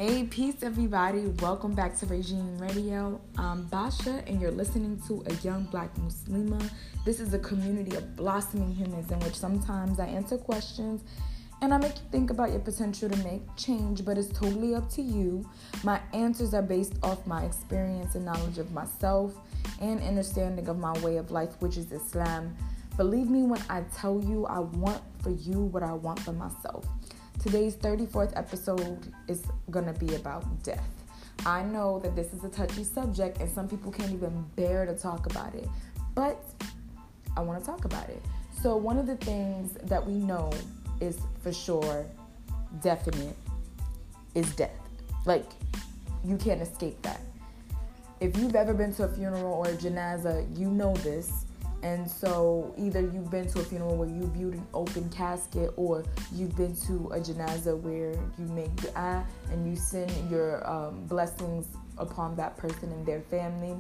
Hey, peace, everybody. Welcome back to Regime Radio. I'm Basha, and you're listening to A Young Black Muslima. This is a community of blossoming humans in which sometimes I answer questions and I make you think about your potential to make change, but it's totally up to you. My answers are based off my experience and knowledge of myself and understanding of my way of life, which is Islam. Believe me when I tell you I want for you what I want for myself. Today's 34th episode is going to be about death. I know that this is a touchy subject and some people can't even bear to talk about it, but I want to talk about it. So one of the things that we know is for sure definite is death. Like, you can't escape that. If you've ever been to a funeral or a janazah, you know this. And so either you've been to a funeral where you viewed an open casket, or you've been to a janazah where you make dua and you send your blessings upon that person and their family,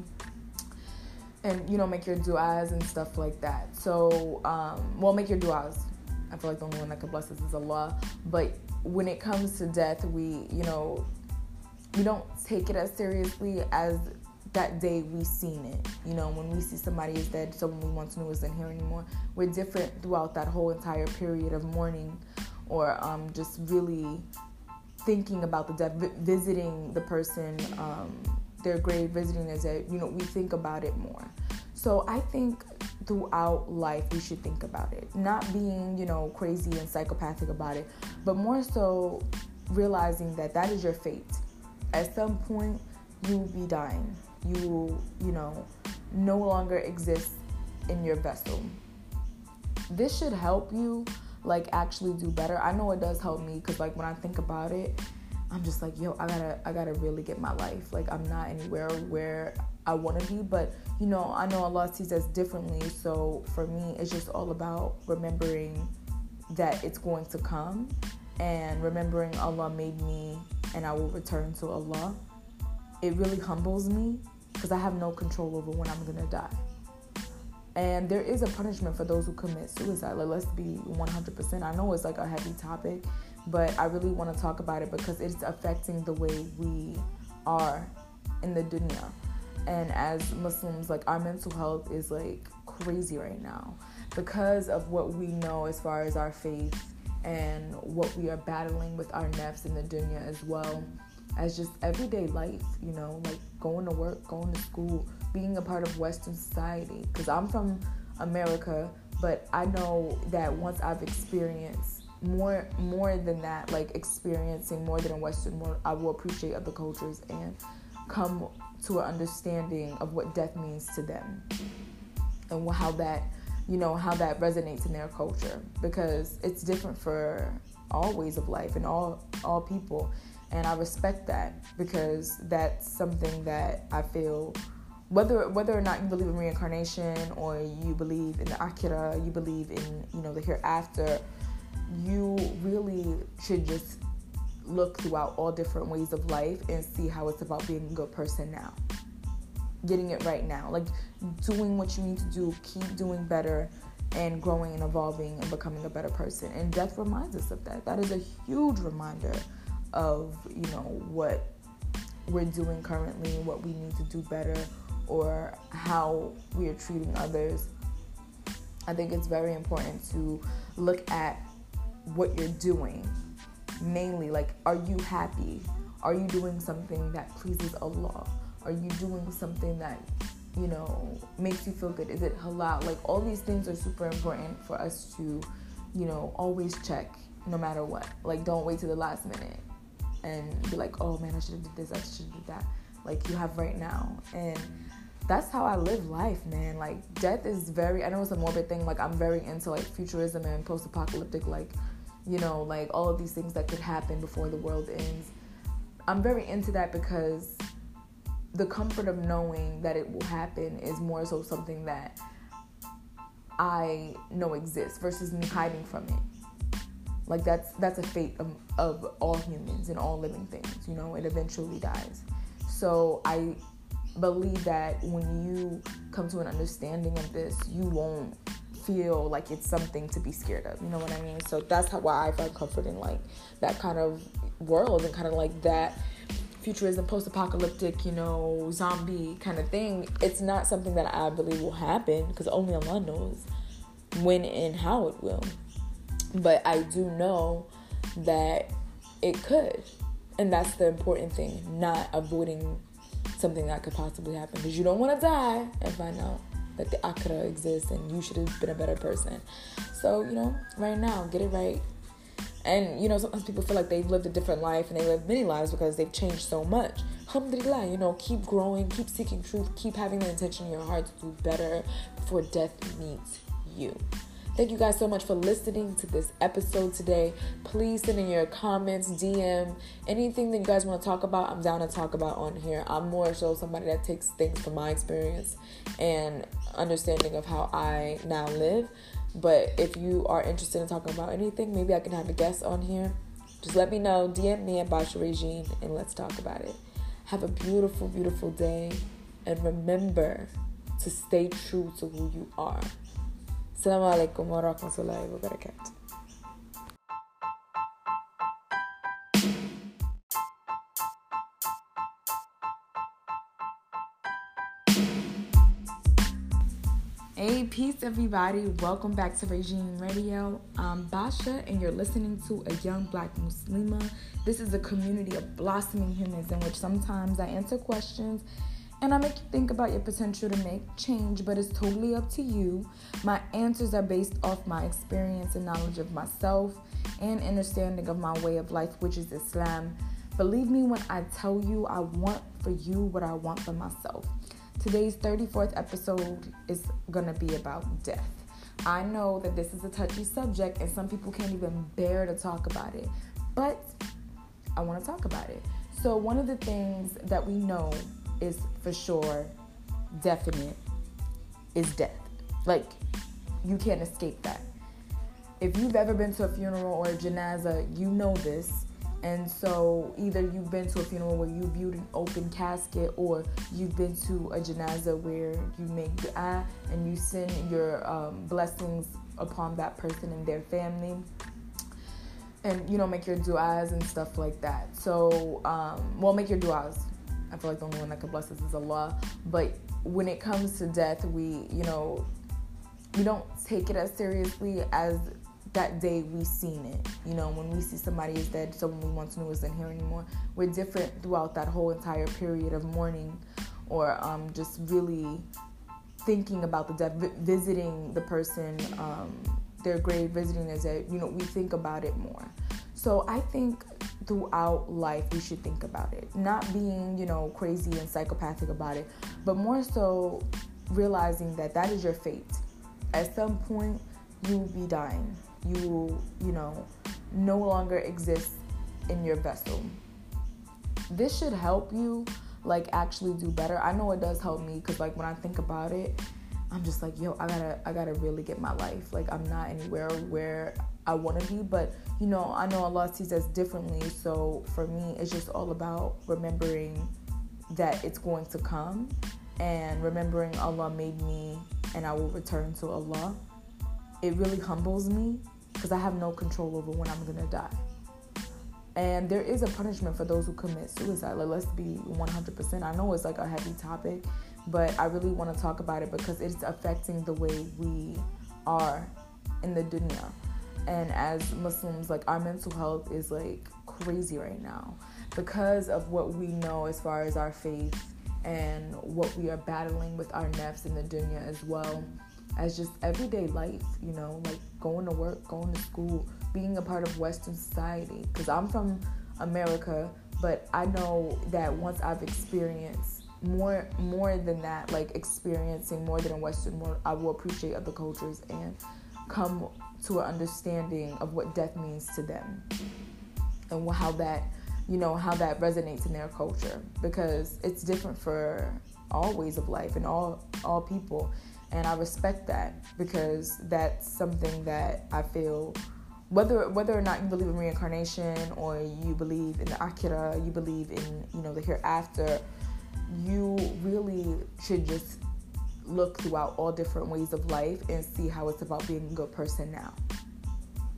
and make your duas and stuff like that. So make your duas. I feel like the only one that can bless us is Allah. But when it comes to death, we don't take it as seriously as that day we seen it. When we see somebody is dead, someone we once knew isn't here anymore, we're different throughout that whole entire period of mourning, or just really thinking about the death, visiting the person, their grave, visiting their dead. We think about it more. So I think throughout life we should think about it, not being crazy and psychopathic about it, but more so realizing that is your fate. At some point you will be dying. You will, no longer exist in your vessel. This should help you, actually do better. I know it does help me, because, when I think about it, I'm just like, I gotta really get my life. I'm not anywhere where I want to be, but, I know Allah sees us differently. So for me, it's just all about remembering that it's going to come, and remembering Allah made me and I will return to Allah. It really humbles me, because I have no control over when I'm going to die. And there is a punishment for those who commit suicide. Let's be 100%. I know it's a heavy topic, but I really want to talk about it because it's affecting the way we are in the dunya. And as Muslims, our mental health is crazy right now because of what we know as far as our faith and what we are battling with our nafs in the dunya, as well as just everyday life, going to work, going to school, being a part of Western society. Because I'm from America, but I know that once I've experienced more than that, experiencing more than a Western world, I will appreciate other cultures and come to an understanding of what death means to them, and how that resonates in their culture, because it's different for all ways of life and all people. And I respect that, because that's something that I feel, whether or not you believe in reincarnation, or you believe in the akhirah, you believe in the hereafter, you really should just look throughout all different ways of life and see how it's about being a good person now, getting it right now, doing what you need to do, keep doing better, and growing and evolving and becoming a better person. And death reminds us of that. That is a huge reminder of what we're doing currently, what we need to do better, or how we are treating others. I think it's very important to look at what you're doing. Mainly, are you happy? Are you doing something that pleases Allah? Are you doing something that makes you feel good? Is it halal? All these things are super important for us to always check, no matter what. Don't wait till the last minute and be like, oh man, I should have did this, I should have did that. You have right now. And that's how I live life, man. Death is I know it's a morbid thing. I'm very into futurism and post-apocalyptic, all of these things that could happen before the world ends. I'm very into that because the comfort of knowing that it will happen is more so something that I know exists, versus me hiding from it. That's a fate of all humans and all living things. It eventually dies. So I believe that when you come to an understanding of this, you won't feel like it's something to be scared of. You know what I mean? So that's why I find comfort in that kind of world and kind of like that futurism, post-apocalyptic, zombie kind of thing, it's not something that I believe will happen, because only Allah knows when and how it will. But I do know that it could. And that's the important thing, not avoiding something that could possibly happen. Because you don't want to die and find out that the akhirah exists and you should have been a better person. So, right now, get it right. And, sometimes people feel like they've lived a different life and they live many lives because they've changed so much. Alhamdulillah, keep growing, keep seeking truth, keep having the intention in your heart to do better before death meets you. Thank you guys so much for listening to this episode today. Please send in your comments, DM, anything that you guys want to talk about. I'm down to talk about on here. I'm more so somebody that takes things from my experience and understanding of how I now live. But if you are interested in talking about anything, maybe I can have a guest on here. Just let me know. DM me at Basha Regine and let's talk about it. Have a beautiful, beautiful day. And remember to stay true to who you are. Assalamu alaikum wa rahmatullahi wa barakatuh. Hey, peace everybody. Welcome back to Regine Radio. I'm Basha and you're listening to A Young Black Muslima. This is a community of blossoming humans in which sometimes I answer questions and I make you think about your potential to make change, but it's totally up to you. My answers are based off my experience and knowledge of myself and understanding of my way of life, which is Islam. Believe me when I tell you I want for you what I want for myself. Today's 34th episode is going to be about death. I know that this is a touchy subject and some people can't even bear to talk about it, but I want to talk about it. So one of the things that we know is for sure definite is death. Like, you can't escape that. If you've ever been to a funeral or a janazah, you know this. And so either you've been to a funeral where you viewed an open casket, or you've been to a janazah where you make dua and you send your blessings upon that person and their family, and make your duas and stuff like that. So make your duas. I feel like the only one that can bless us is Allah. But when it comes to death, we don't take it as seriously as that day we seen it. When we see somebody is dead, someone we once knew isn't here anymore. We're different throughout that whole entire period of mourning, or just really thinking about the death, visiting the person, their grave, visiting their dead. We think about it more. So I think throughout life we should think about it, not being crazy and psychopathic about it, but more so realizing that is your fate. At some point you will be dying. You will no longer exist in your vessel. This should help you actually do better. I know it does help me, because when I think about it, I'm just like, I gotta really get my life. I'm not anywhere where I want to be, but I know Allah sees us differently. So for me, it's just all about remembering that it's going to come, and remembering Allah made me and I will return to Allah. It really humbles me, because I have no control over when I'm gonna die. And there is a punishment for those who commit suicide. Let's be 100%. I know it's a heavy topic, but I really want to talk about it because it's affecting the way we are in the dunya. And as Muslims, our mental health is crazy right now because of what we know as far as our faith and what we are battling with our nafs in the dunya, as well as just everyday life, going to work, going to school, being a part of Western society. Because I'm from America, but I know that once I've experienced more than that, experiencing more than a Western world, I will appreciate other cultures and come to an understanding of what death means to them, and how that resonates in their culture, because it's different for all ways of life and all people. And I respect that, because that's something that I feel, whether or not you believe in reincarnation, or you believe in the akhirah, you believe in the hereafter, you really should just look throughout all different ways of life and see how it's about being a good person now.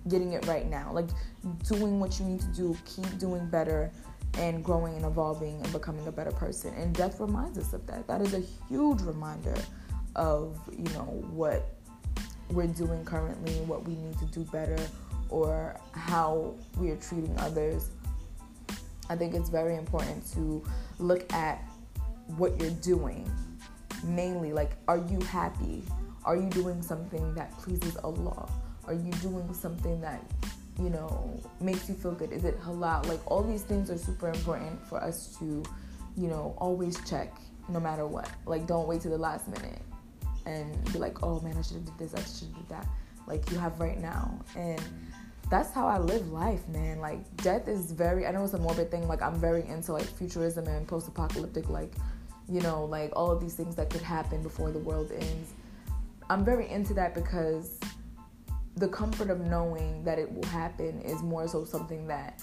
getting it right now. Like, doing what you need to do, keep doing better, and growing and evolving and becoming a better person. And death reminds us of that. That is a huge reminder of, what we're doing currently, what we need to do better, or how we are treating others. I think it's very important to look at what you're doing. Mainly, like, are you happy? Are you doing something that pleases Allah? Are you doing something that, makes you feel good? Is it halal? Like, all these things are super important for us to, always check no matter what. Like, don't wait till the last minute and be like, oh man, I should have did this, I should have did that. Like, you have right now. And that's how I live life, man. Like, death is I know it's a morbid thing. Like, I'm very into, like, futurism and post-apocalyptic, like, like all of these things that could happen before the world ends. I'm very into that because the comfort of knowing that it will happen is more so something that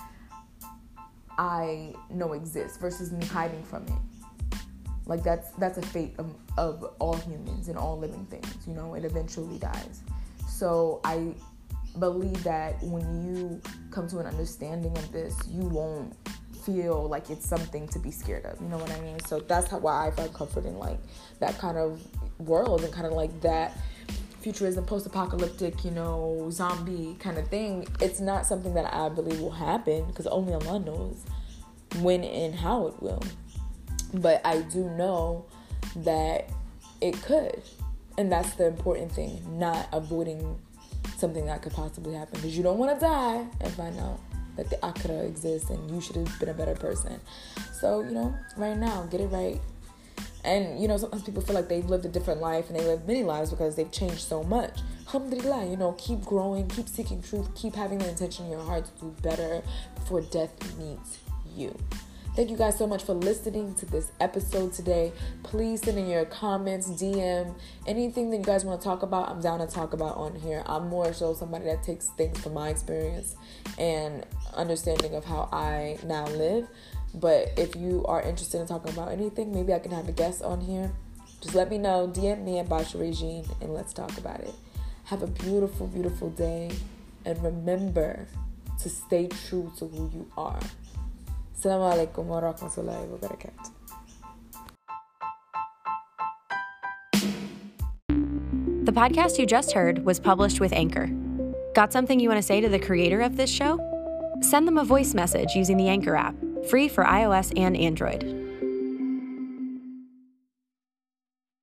I know exists versus me hiding from it. Like, that's a fate of all humans and all living things. It eventually dies. So I believe that when you come to an understanding of this, you won't feel like it's something to be scared of. You know what I mean? So that's why I find comfort in, like, that kind of world and kind of like that futurism, post-apocalyptic, zombie kind of thing. It's not something that I believe will happen because only Allah knows when and how it will. But I do know that it could. And that's the important thing, not avoiding something that could possibly happen, because you don't want to die and find out that the akhirah exists and you should have been a better person. So, right now, get it right. And, sometimes people feel like they've lived a different life and they live many lives because they've changed so much. Alhamdulillah, keep growing, keep seeking truth, keep having the intention in your heart to do better before death meets you. Thank you guys so much for listening to this episode today. Please send in your comments, DM, anything that you guys want to talk about. I'm down to talk about on here. I'm more so somebody that takes things from my experience and understanding of how I now live. But if you are interested in talking about anything, maybe I can have a guest on here. Just let me know. DM me at Basha Regine and let's talk about it. Have a beautiful, beautiful day. And remember to stay true to who you are. Assalamu alaikum wa rahmatullahi wa barakatuh. The podcast you just heard was published with Anchor. Got something you want to say to the creator of this show? Send them a voice message using the Anchor app, free for iOS and Android.